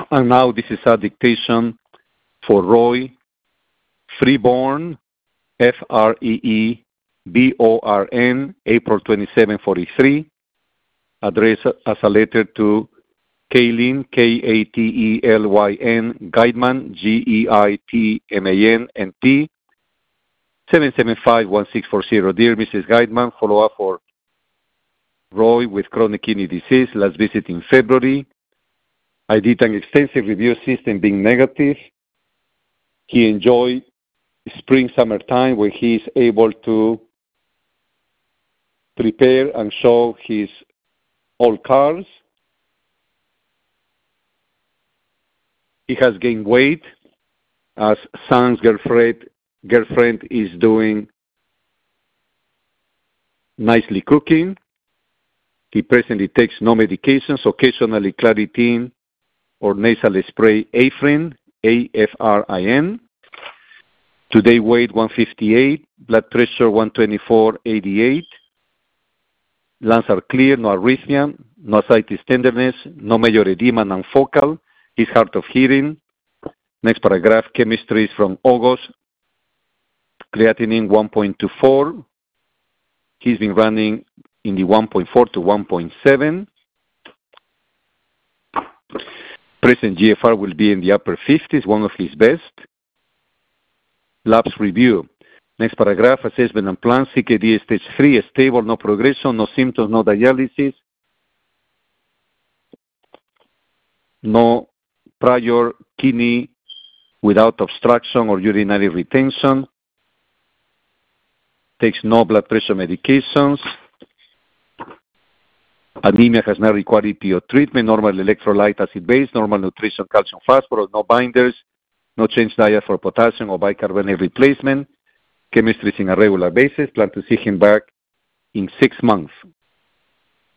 And now this is a dictation for Roy Freeborn, Freeborn, April 27, 43, addressed as a letter to Katlyn, Katelyn, Geitman, Geitman, NT, 775-1640. Dear Mrs. Geitman, follow-up for Roy with chronic kidney disease, last visit in February. I did an extensive review system being negative. He enjoyed spring, summertime where he is able to prepare and show his old cars. He has gained weight as son's girlfriend is doing nicely cooking. He presently takes no medications, occasionally Claritin or nasal spray Afrin, Afrin. Today weight 158, blood pressure 124/88. Lungs are clear, no arrhythmia, no ascites tenderness, no major edema, non-focal. He's hard of hearing. Next paragraph, chemistry is from August. Creatinine 1.24. He's been running in the 1.4 to 1.7. Present GFR will be in the upper 50s, one of his best. Labs review. Next paragraph, assessment and plan. CKD stage 3, stable, no progression, no symptoms, no dialysis, no prior kidney without obstruction or urinary retention, takes no blood pressure medications, anemia has not required EPO treatment, normal electrolyte acid base, normal nutrition, calcium, phosphorus, no binders, no change diet for potassium or bicarbonate replacement, chemistry is in a regular basis, plan to see him back in 6 months.